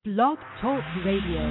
Blog Talk Radio.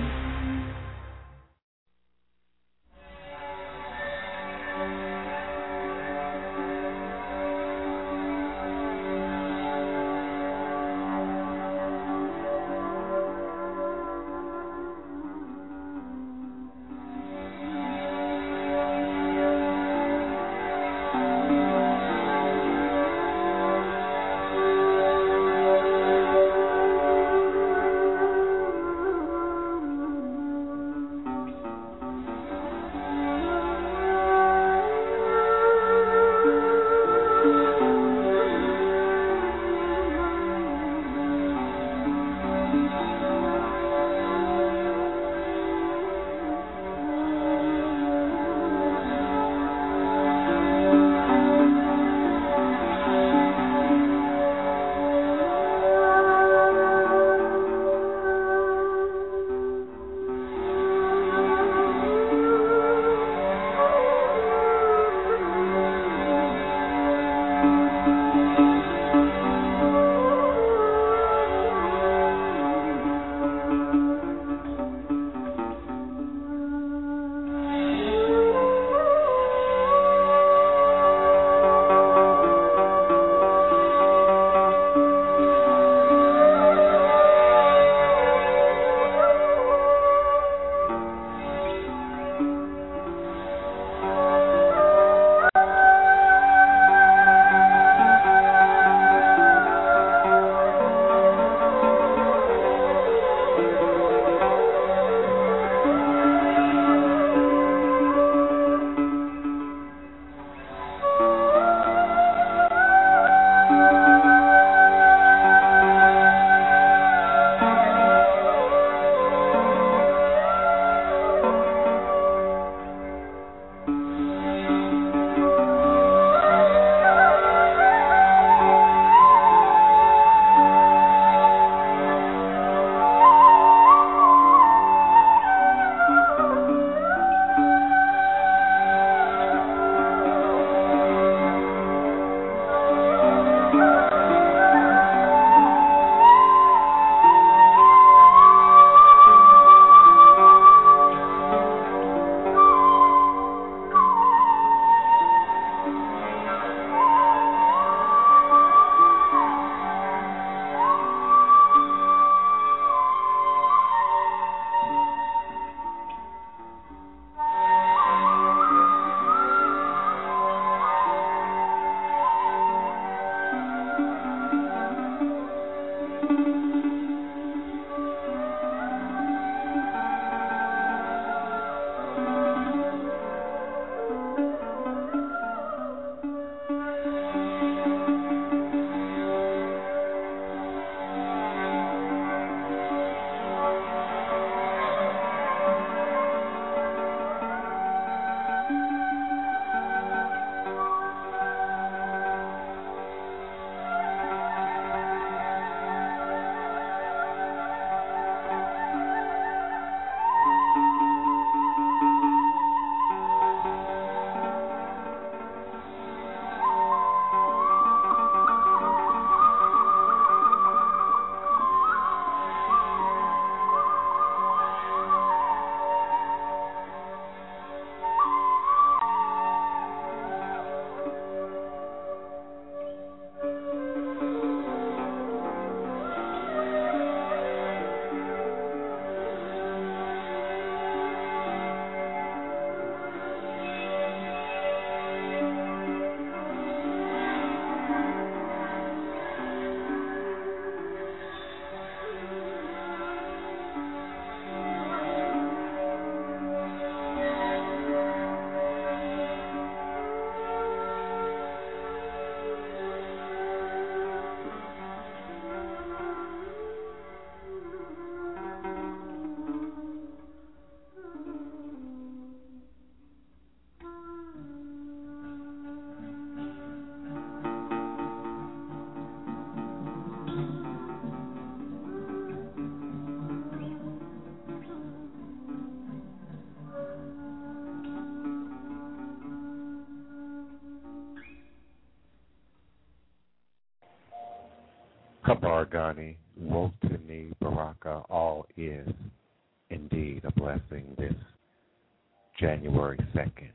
Kabargani, Wotani, Baraka, all is indeed a blessing this January 2nd,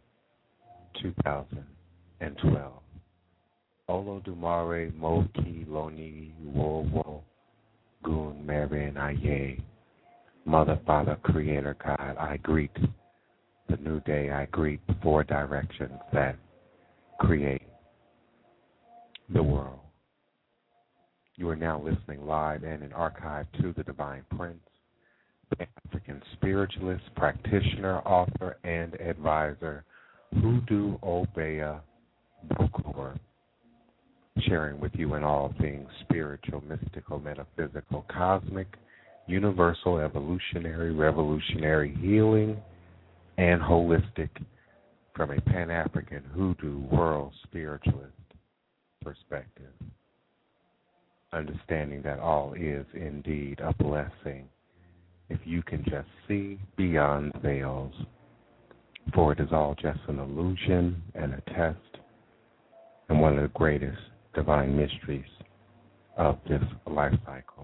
2012. Olodumare, Moki, Loni, Wowo, Gun, Marin, Aye, Mother, Father, Creator, God, I greet the new day. I greet the four directions that create the world. You are now listening live and in archive to the Divine Prince, African spiritualist, practitioner, author, and advisor, Hoodoo Obeah Bokor, sharing with you in all things spiritual, mystical, metaphysical, cosmic, universal, evolutionary, revolutionary, healing, and holistic from a Pan-African Hoodoo world spiritualist perspective. Understanding that all is indeed a blessing if you can just see beyond veils, for it is all just an illusion and a test, and one of the greatest divine mysteries of this life cycle.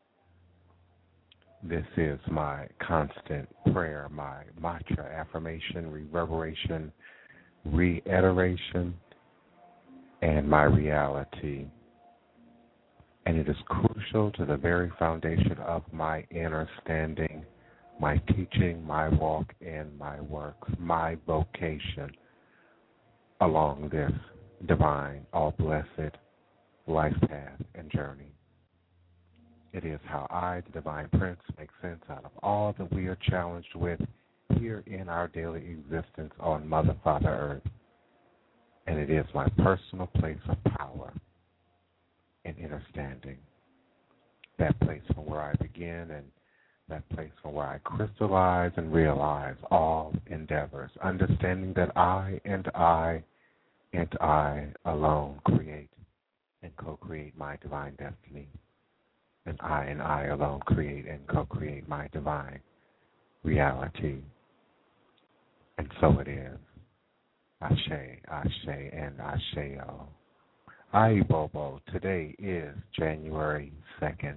This is my constant prayer, my mantra, affirmation, reverberation, reiteration, and my reality. And it is crucial to the very foundation of my understanding, my teaching, my walk, and my works, my vocation along this divine, all-blessed life path and journey. It is how I, the Divine Prince, make sense out of all that we are challenged with here in our daily existence on Mother, Father, Earth. And it is my personal place of power and understanding, that place from where I begin and that place from where I crystallize and realize all endeavors, understanding that I and I alone create and co-create my divine destiny, and I alone create and co-create my divine reality. And so it is. Ashe, Ashe, and Asheo. Aibobo, today is January 2nd,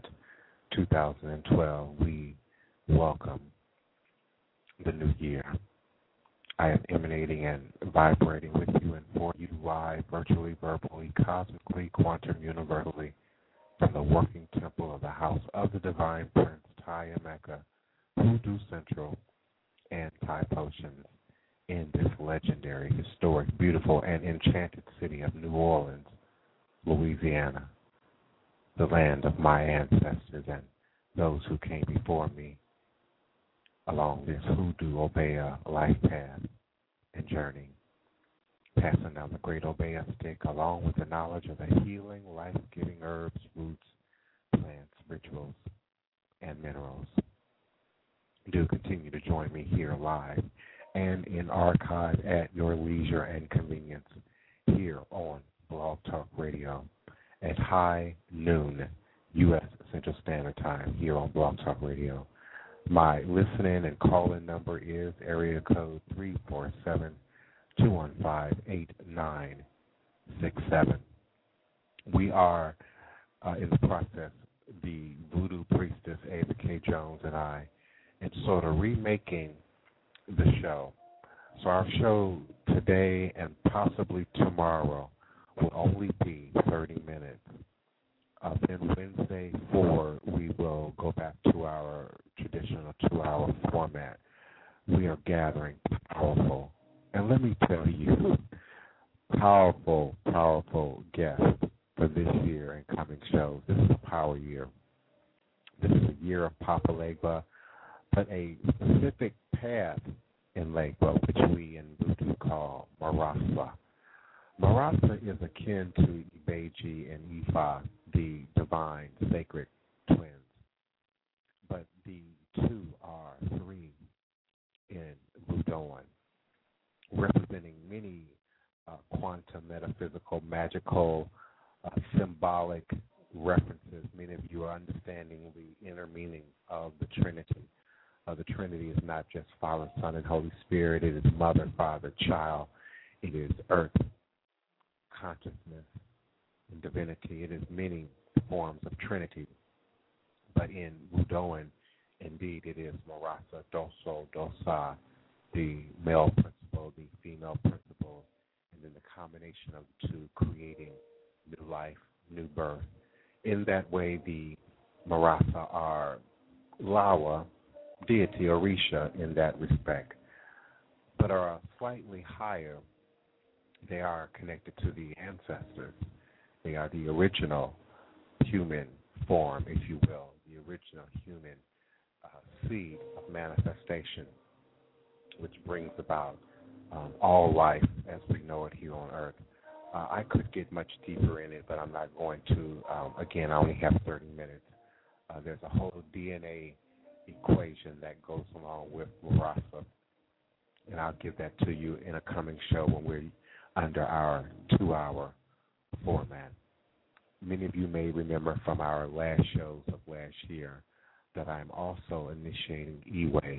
2012. We welcome the new year. I am emanating and vibrating with you and for you live, virtually, verbally, cosmically, quantum, universally, from the working temple of the House of the Divine Prince, Tayameka, Hoodoo Central, and Thai Potions in this legendary, historic, beautiful, and enchanted city of New Orleans, Louisiana, the land of my ancestors and those who came before me along this Hoodoo Obeah life path and journey, passing down the great Obeah stick along with the knowledge of the healing, life-giving herbs, roots, plants, rituals, and minerals. Do continue to join me here live and in archive at your leisure and convenience here on Blog Talk Radio at high noon U.S. Central Standard Time here on Blog Talk Radio. My listen-in and call-in number is area code 347-215-8967. We are in the process, the voodoo priestess Ava K. Jones and I, in sort of remaking the show. So our show today and possibly tomorrow will only be 30 minutes. Then Wednesday 4, we will go back to our traditional 2-hour format. We are gathering powerful, and let me tell you, powerful guests for this year and coming shows. This is a power year. This is a year of Papa Legba, but a specific path in Legba, which we in Voodoo call Marasa. Marasa is akin to Ibeji and Ifa, the divine sacred twins, but the two are three in Voodooan, representing many quantum, metaphysical, magical, symbolic references. Many of you are understanding the inner meaning of the Trinity. The Trinity is not just Father, Son, and Holy Spirit. It is Mother, Father, Child. It is Earth, consciousness, and divinity. It is many forms of Trinity. But in Wudoan, indeed, it is Marasa, Doso, Dosa, the male principle, the female principle, and then the combination of the two creating new life, new birth. In that way, the Marasa are Lawa, deity, Orisha in that respect, but are slightly higher. They are connected to the ancestors. They are the original human form, if you will, the original human seed of manifestation, which brings about all life as we know it here on earth. I could get much deeper in it, but I'm not going to. Again, I only have 30 minutes. There's a whole DNA equation that goes along with Marasa, and I'll give that to you in a coming show when we're under our 2-hour format. Many of you may remember from our last shows of last year that I'm also initiating E-Way,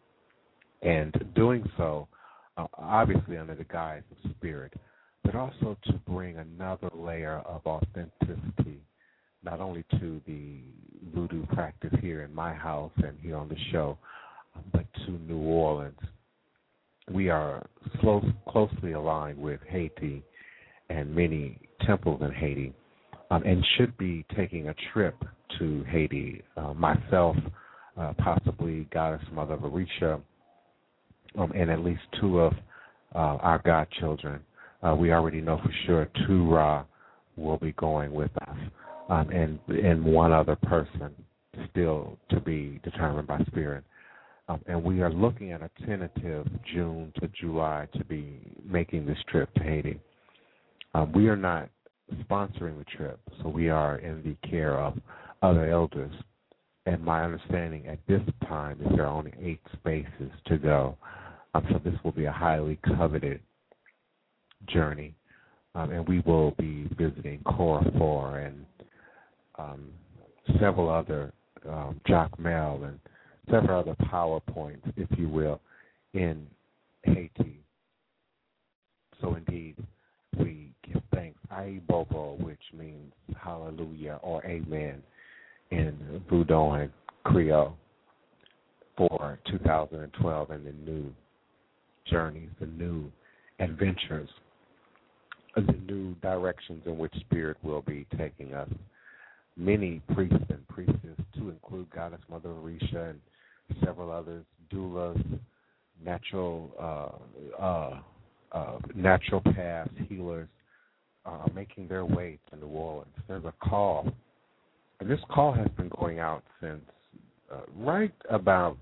and doing so obviously under the guise of spirit, but also to bring another layer of authenticity, not only to the voodoo practice here in my house and here on the show, but to New Orleans. We are closely aligned with Haiti and many temples in Haiti, and should be taking a trip to Haiti. Myself, possibly Goddess Mother Orisha, and at least 2 of our godchildren. We already know for sure 2 Ra will be going with us, and 1 other person still to be determined by spirit. And we are looking at a tentative June to July to be making this trip to Haiti. We are not sponsoring the trip, so we are in the care of other elders. And my understanding at this time is there are only 8 spaces to go. So this will be a highly coveted journey. And we will be visiting Cor4 and several other, Jacmel and several other power points, if you will, in Haiti. So indeed, we give thanks, Aibobo, which means hallelujah or amen in Vodouan Creole, for 2012 and the new journeys, the new adventures, the new directions in which Spirit will be taking us. Many priests and priestesses, to include Goddess Mother Orisha and several others, doulas, natural paths, healers, are making their way to New Orleans. There's a call, and this call has been going out since right about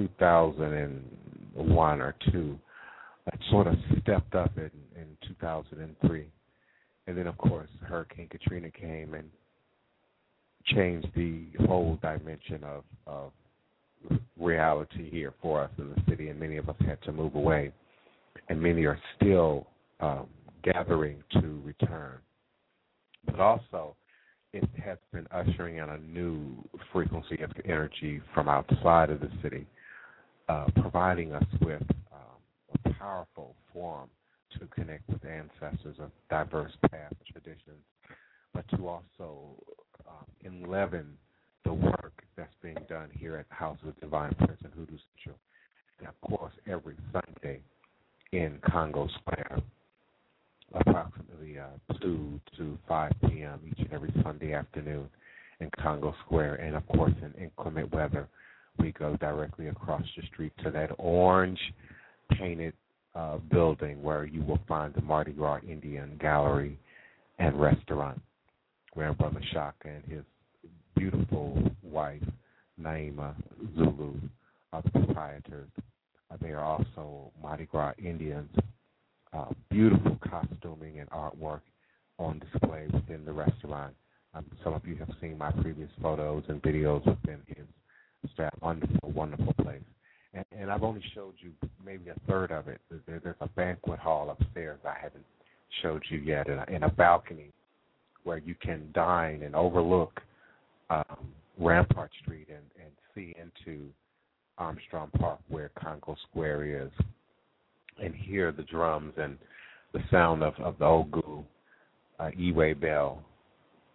2001 or 2. It sort of stepped up in 2003. And then, of course, Hurricane Katrina came and changed the whole dimension of reality here for us in the city, and many of us had to move away, and many are still gathering to return. But also, it has been ushering in a new frequency of energy from outside of the city, providing us with a powerful forum to connect with ancestors of diverse paths and traditions, but to also enliven the work that's being done here at the House of the Divine Prince and Hoodoo Central. And, of course, every Sunday in Congo Square, approximately 2 to 5 p.m. each and every Sunday afternoon in Congo Square. And, of course, in inclement weather, we go directly across the street to that orange-painted building where you will find the Mardi Gras Indian Gallery and Restaurant, where Brother Shaka and his beautiful wife, Naima Zulu, are the proprietors. They are also Mardi Gras Indians. Beautiful costuming and artwork on display within the restaurant. Some of you have seen my previous photos and videos within his staff. Wonderful, wonderful place. And I've only showed you maybe a third of it. There's a banquet hall upstairs I haven't showed you yet, in a balcony where you can dine and overlook Rampart Street and see into Armstrong Park where Congo Square is, and hear the drums and the sound of the Ogu, E-Way bell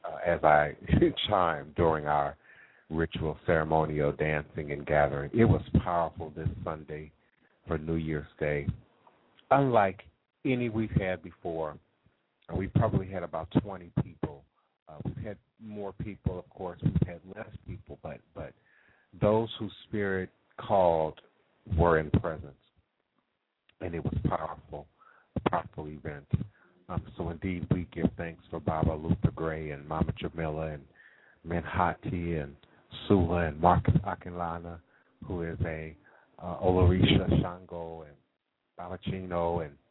as I chimed during our ritual ceremonial dancing and gathering. It was powerful this Sunday for New Year's Day. Unlike any we've had before, we probably had about 20 people. We've had more people, of course. We've had less people, but those whose spirit called were in presence, and it was powerful, a powerful event. So indeed, we give thanks for Baba Luther Gray and Mama Jamila and Menhati and Sula and Marcus Akinlana, who is a Olorisha Shango, and Balachino, and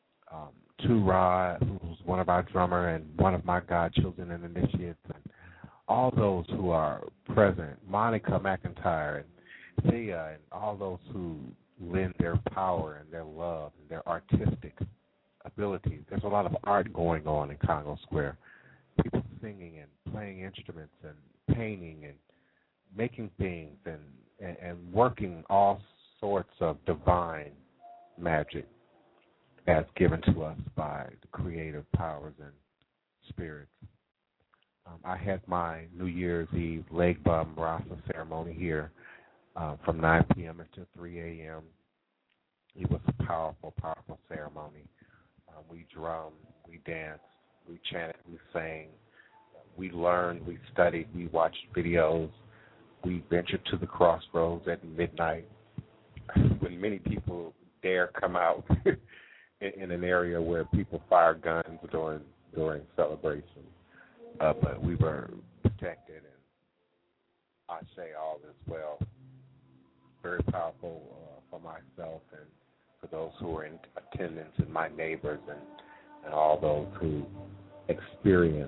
Tura, who's one of our drummer and one of my godchildren and initiates, and all those who are present, Monica McIntyre and Thea, and all those who lend their power and their love and their artistic abilities. There's a lot of art going on in Congo Square. People singing and playing instruments and painting and making things and working all sorts of divine magic as given to us by the creative powers and spirits. I had my New Year's Eve leg bum rasa ceremony here from 9 p.m. until 3 a.m. It was a powerful, powerful ceremony. We drummed, we danced, we chanted, we sang, we learned, we studied, we watched videos. We ventured to the crossroads at midnight when many people dare come out in an area where people fire guns during celebrations. But we were protected, and I say all is well. Very powerful for myself and for those who are in attendance and my neighbors and all those who experience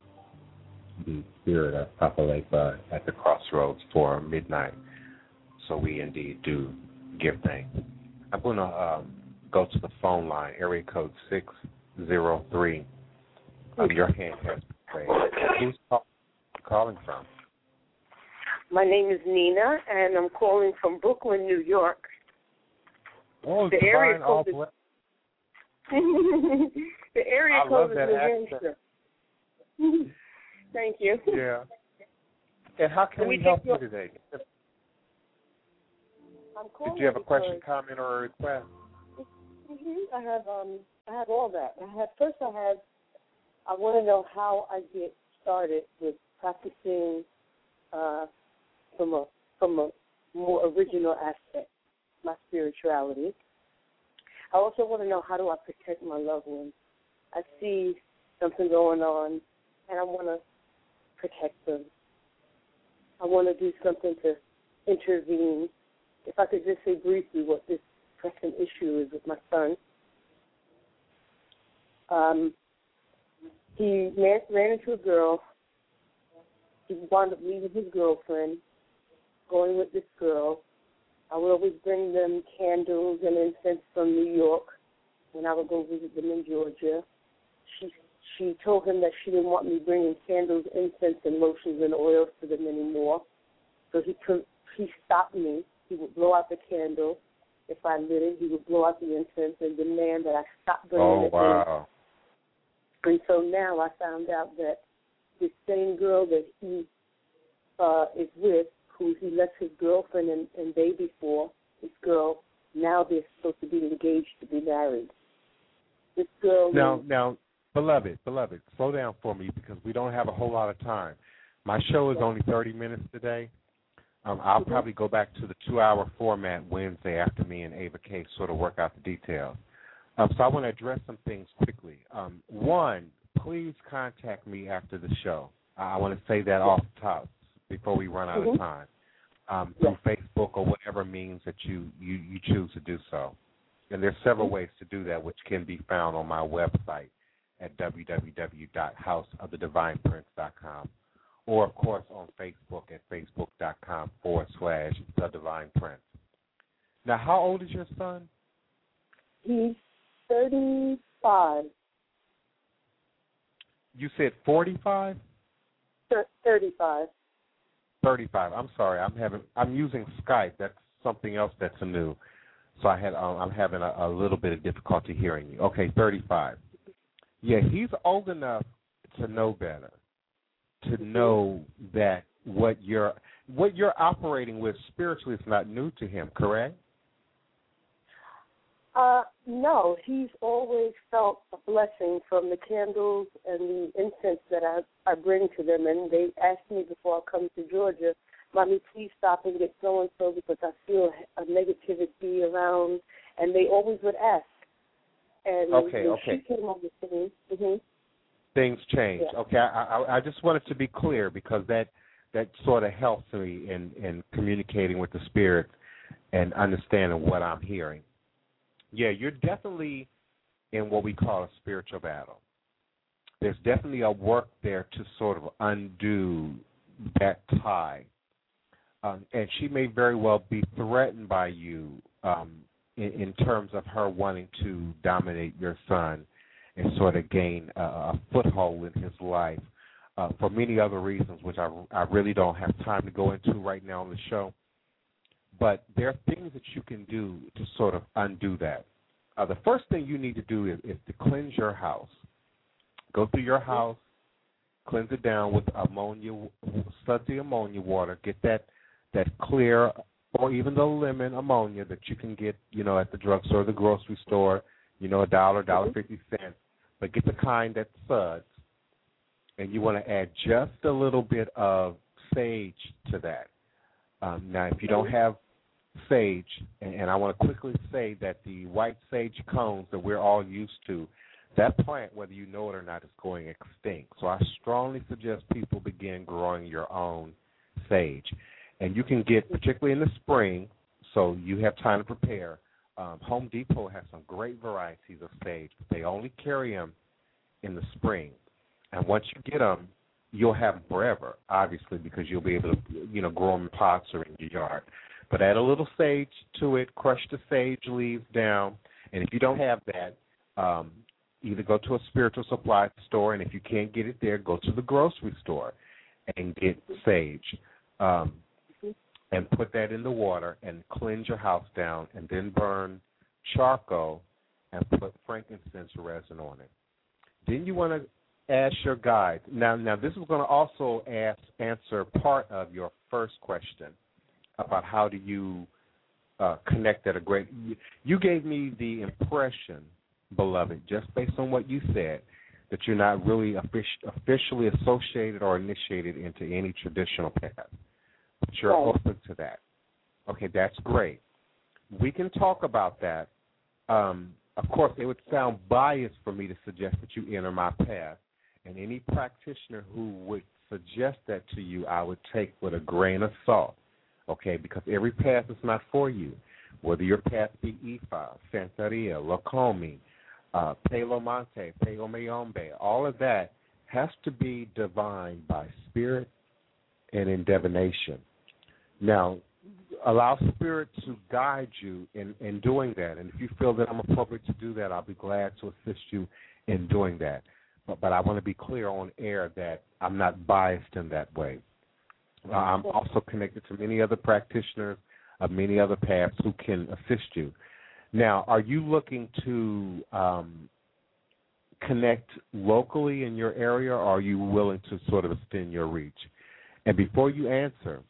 the spirit of Papalepa at the crossroads for midnight. So we indeed do give thanks. I'm going to go to the phone line, area code 603. Your hand has been raised. Who's calling from? My name is Nina, and I'm calling from Brooklyn, New York. Oh, the area code is the area I code love is that New accent. Hampshire. Thank you. Yeah. And how can we help you today? I'm calling. Did you have a question, because, comment, or a request? I have all that. I want to know how I get started with practicing from a more original aspect, my spirituality. I also want to know, how do I protect my loved ones? I see something going on, and I want to protect them. I want to do something to intervene. If I could just say briefly what this pressing issue is with my son. He ran into a girl. He wound up leaving his girlfriend, going with this girl. I would always bring them candles and incense from New York when I would go visit them in Georgia. She told him that she didn't want me bringing candles, incense, and lotions and oils to them anymore. So he stopped me. He would blow out the candle. If I lit it, he would blow out the incense and demand that I stop bringing it wow. in. And so now I found out that this same girl that he is with, who he left his girlfriend and baby for, this girl, now they're supposed to be engaged to be married. This girl... Now, beloved, slow down for me because we don't have a whole lot of time. My show is only 30 minutes today. I'll probably go back to the 2-hour format Wednesday after me and Ava K sort of work out the details. So I want to address some things quickly. One, please contact me after the show. I want to say that off the top before we run out of time. Through Facebook or whatever means that you choose to do so. And there's several ways to do that, which can be found on my website at www.houseofthedivineprince.com. Or, of course, on Facebook at facebook.com/The Divine Prince. Now, how old is your son? He's 35. You said 45? 35. 35. I'm sorry. I'm using Skype. That's something else that's new. So I'm having a little bit of difficulty hearing you. Okay, 35. Yeah, he's old enough to know better. to know that what you're operating with spiritually is not new to him, correct? No, he's always felt a blessing from the candles and the incense that I bring to them. And they asked me before I come to Georgia, Mommy, please stop and get so-and-so because I feel a negativity around. And they always would ask. And when she came on the scene, things changed. Yeah. Okay, I just wanted to be clear because that sort of helps me in communicating with the spirit and understanding what I'm hearing. Yeah, you're definitely in what we call a spiritual battle. There's definitely a work there to sort of undo that tie. And she may very well be threatened by you in terms of her wanting to dominate your son and sort of gain a foothold in his life for many other reasons, which I really don't have time to go into right now on the show. But there are things that you can do to sort of undo that. The first thing you need to do is to cleanse your house. Go through your house, cleanse it down with sudsy ammonia water. Get that clear or even the lemon ammonia that you can get, at the drugstore or the grocery store, $1, $1.50. But get the kind that suds. And you want to add just a little bit of sage to that. Now, if you don't have sage, and I want to quickly say that the white sage cones that we're all used to, that plant, whether you know it or not, is going extinct. So I strongly suggest people begin growing your own sage. And you can get, particularly in the spring, so you have time to prepare, Home Depot has some great varieties of sage, but they only carry them in the spring. And once you get them, you'll have them forever, obviously, because you'll be able to, grow them in pots or in your yard. But add a little sage to it, crush the sage leaves down, and if you don't have that, either go to a spiritual supply store, and if you can't get it there, go to the grocery store and get sage. And put that in the water and cleanse your house down, and then burn charcoal and put frankincense resin on it. Then you want to ask your guide. Now this is going to also answer part of your first question about how do you connect at a great. You gave me the impression, beloved, just based on what you said, that you're not really officially associated or initiated into any traditional path. But you're open to that. Okay, that's great. We can talk about that. Of course, it would sound biased for me to suggest that you enter my path, and any practitioner who would suggest that to you, I would take with a grain of salt, okay, because every path is not for you. Whether your path be Ifa, Santeria, Lokomi, Palo Monte, Palo Mayombe, all of that has to be divine by spirit and in divination. Now, allow spirit to guide you in doing that. And if you feel that I'm appropriate to do that, I'll be glad to assist you in doing that. But I want to be clear on air that I'm not biased in that way. I'm also connected to many other practitioners of many other paths who can assist you. Now, are you looking to connect locally in your area, or are you willing to sort of extend your reach? And before you answer,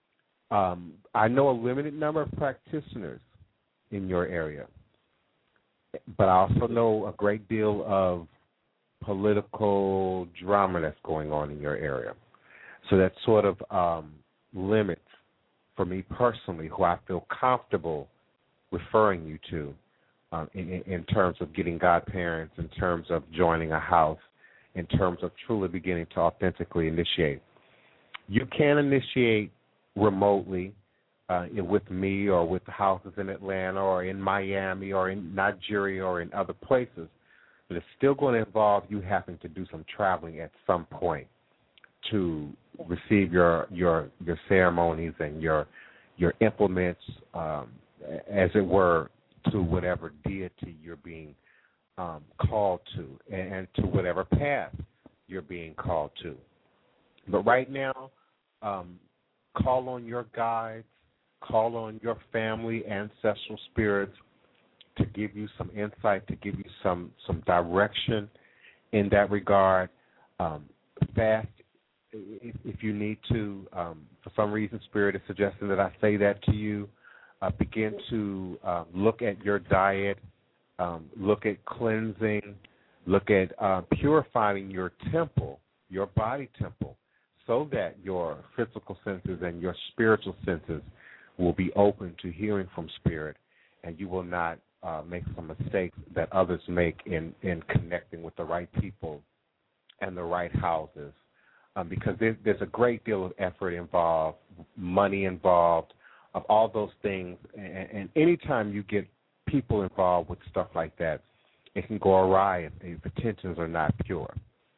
I know a limited number of practitioners in your area, but I also know a great deal of political drama that's going on in your area. So that sort of limits, for me personally, who I feel comfortable referring you to in terms of getting godparents, in terms of joining a house, in terms of truly beginning to authentically initiate. You can initiate remotely with me or with the houses in Atlanta or in Miami or in Nigeria or in other places, but it's still going to involve you having to do some traveling at some point to receive your ceremonies and your implements, as it were, to whatever deity you're being called to and to whatever path you're being called to. But right now, call on your guides, call on your family, ancestral spirits to give you some insight, to give you some direction in that regard. Fast if you need to, for some reason, Spirit is suggesting that I say that to you, begin to look at your diet, look at cleansing, look at purifying your temple, your body temple, so that your physical senses and your spiritual senses will be open to hearing from Spirit, and you will not make some mistakes that others make in connecting with the right people and the right houses, because there's a great deal of effort involved, money involved, of all those things, and anytime you get people involved with stuff like that, it can go awry if intentions are not pure.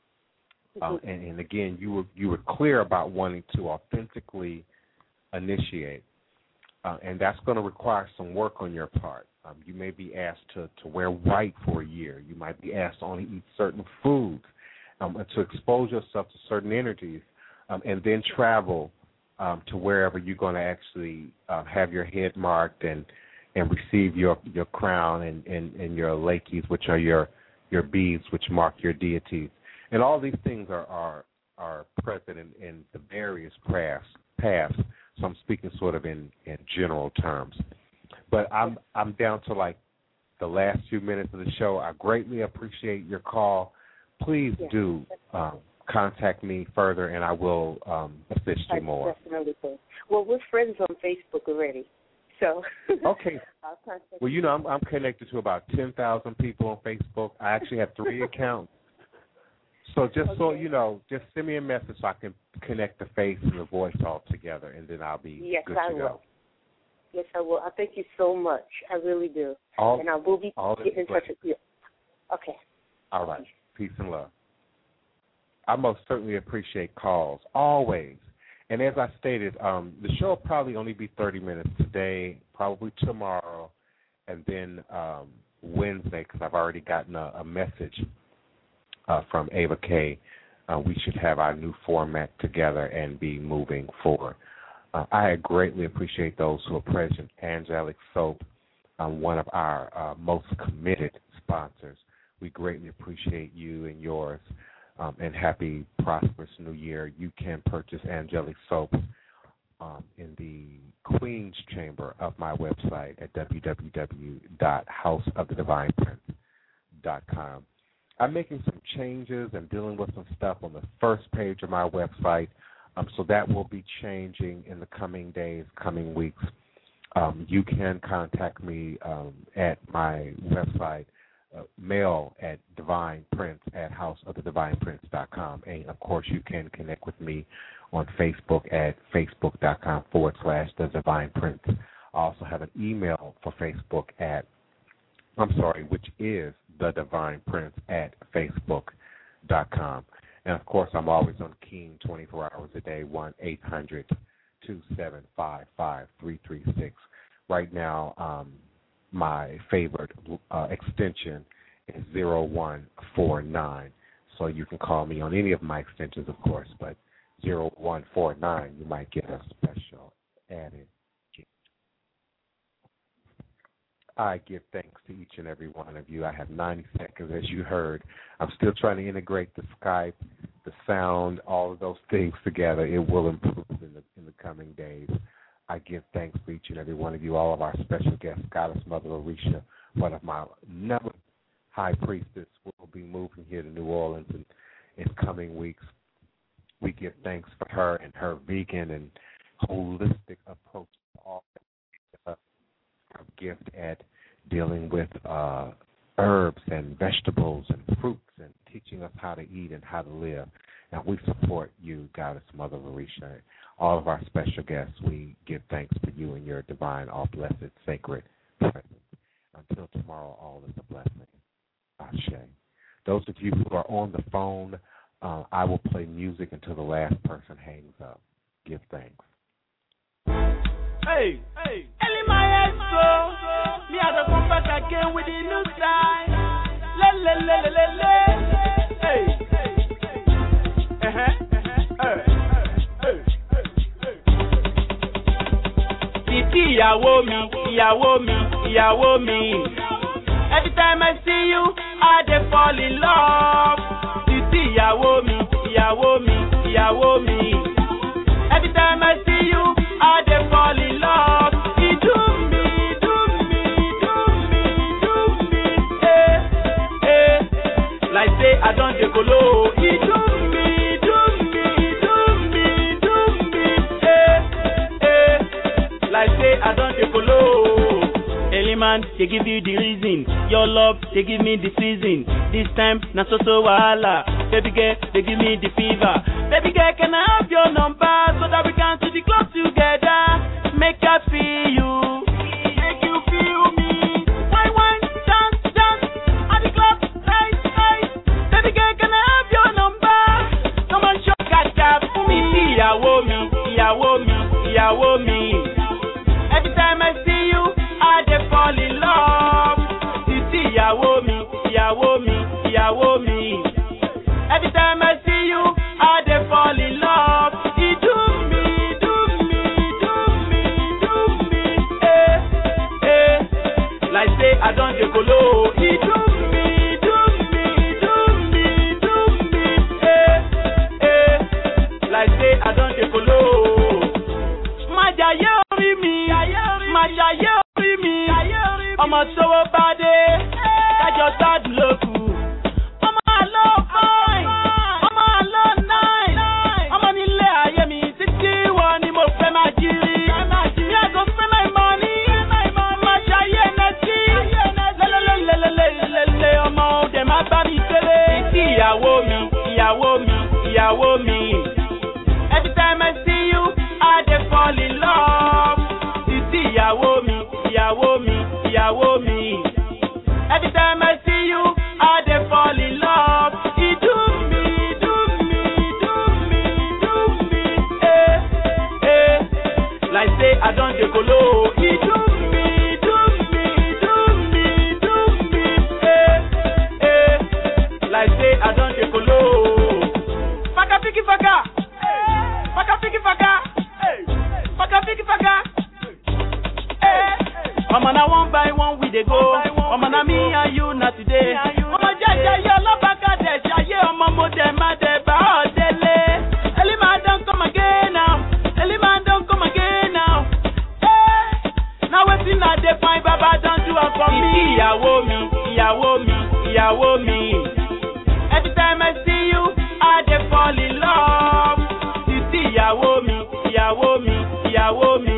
And again, you were clear about wanting to authentically initiate, and that's going to require some work on your part. You may be asked to wear white for a year. You might be asked to only eat certain foods, to expose yourself to certain energies, and then travel to wherever you're going to actually have your head marked and receive your crown and your lakeys, which are your beads, which mark your deities. And all these things are present in the various paths. So I'm speaking sort of in general terms. But I'm down to like the last few minutes of the show. I greatly appreciate your call. Please do contact me further, and I will assist you more. Definitely. Well, we're friends on Facebook already. So okay. Well, you know, I'm connected to about 10,000 people on Facebook. I actually have 3 accounts. So so you know, just send me a message so I can connect the face and the voice all together, and then I'll be good to go. Yes, I will. I thank you so much. I really do. And I will be getting in touch with you. Okay. All right. Peace and love. I most certainly appreciate calls, always. And as I stated, the show will probably only be 30 minutes today, probably tomorrow, and then Wednesday, because I've already gotten a message from Ava K. We should have our new format together and be moving forward. I greatly appreciate those who are present. Angelic Soap, one of our most committed sponsors. We greatly appreciate you and yours, and happy, prosperous New Year. You can purchase Angelic Soap in the Queen's Chamber of my website at www.houseofthedivineprince.com. I'm making some changes and dealing with some stuff on the first page of my website, so that will be changing in the coming days, coming weeks. You can contact me at my website, mail at divineprince@houseofthedivineprince.com. And, of course, you can connect with me on Facebook at facebook.com/The Divine Prince. I also have an email for Facebook which is thedivineprince@facebook.com. And, of course, I'm always on Keen 24 hours a day, 1-800-275-5336. Right now, my favorite extension is 0149. So you can call me on any of my extensions, of course, but 0149, you might get a special added. I give thanks to each and every one of you. I have 90 seconds, as you heard. I'm still trying to integrate the Skype, the sound, all of those things together. It will improve in the coming days. I give thanks for each and every one of you, all of our special guests. Goddess Mother Orisha, one of my another high priestess, will be moving here to New Orleans in coming weeks. We give thanks for her and her vegan and holistic approach to all her gift at dealing with herbs and vegetables and fruits and teaching us how to eat and how to live. And we support you, Goddess Mother Orisha. All of our special guests, we give thanks for you and your divine, all-blessed, sacred presence. Until tomorrow, all is a blessing. Ashe. Those of you who are on the phone, I will play music until the last person hangs up. Give thanks. Hey, Ellie Maestro, me had to come back again with the new style. Hey, Titi, ìyàwó mi. Every time I see you, I dey fall in love. Titi, ìyàwó mi. ìyàwó mi. Every time I see you, I dey fall in love. You do me, like say I don't dey kolo. You do me, like say I don't dey kolo. Eliman, they give you the reason. Your love, they give me the season. This time, na so wahala. Baby girl, they give me the fever. Baby girl, can I have your number so that we can to the club together? Make I feel you, make you feel me. Wine, dance, at the club, hey. Baby girl, can I have your number? Come on, show kaka for me. Ìyàwó mi. Every time I see you, I dey fall in love. You see, ìyàwó mi. Every time I see you, I dey fall in love. You do me, like say I don't dey kolo. You do me, like say I don't dey kolo. Májàyé orí mi, ọmọ sọ́wọ́ bá dé, kájọ sádùn lókù. Ọmọ àlọ́ fine, ọmọ àlọ́ nine, ọmọ nílé ayé mi títí wọn ni mo fẹ́ máa jírí. Mi àgọ́ fẹ́ máa mọ̀ ní, máa ṣayé nẹ́tí. Lẹ́lẹ́lẹ́lẹ́lẹ́lẹ́lẹ́ ọmọ òde máa bá mi kéré. Títí ìyàwó mi. Every time I see you, I dey fall in love. Títí ìyàwó mi. Every time I see you, I dey fall in love. You do me, like say I don't dey kolo. You do me, like say I don't dey kolo. Faka fiki faka. Mama na one by one we dey go. Mama na me and you na today. Mama jaja yo lobaka de jaye omo mo de ma de ba odele. Elima don come again now. Now wetin I dey find baba don do am for me. Ìyàwó mi. Every time I see you, I dey fall in love. You see ìyàwó mi.